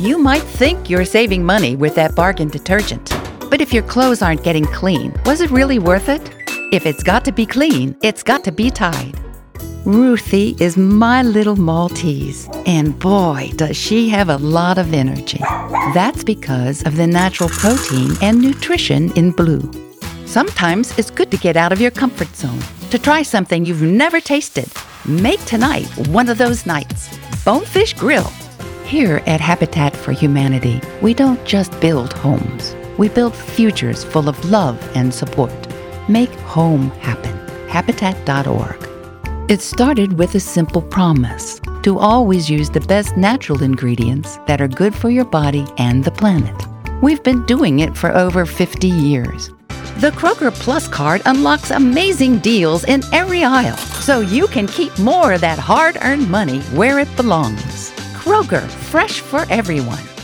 You might think you're saving money with that bargain detergent. But if your clothes aren't getting clean, was it really worth it? If it's got to be clean, it's got to be Tide. Ruthie is my little Maltese, and boy, does she have a lot of energy. That's because of the natural protein and nutrition in Blue. Sometimes it's good to get out of your comfort zone, to try something you've never tasted. Make tonight one of those nights. Bonefish Grill. Here at Habitat for Humanity, we don't just build homes. We build futures full of love and support. Make home happen. Habitat.org. It started with a simple promise to always use the best natural ingredients that are good for your body and the planet. We've been doing it for over 50 years. The Kroger Plus card unlocks amazing deals in every aisle, so you can keep more of that hard-earned money where it belongs. Kroger, fresh for everyone.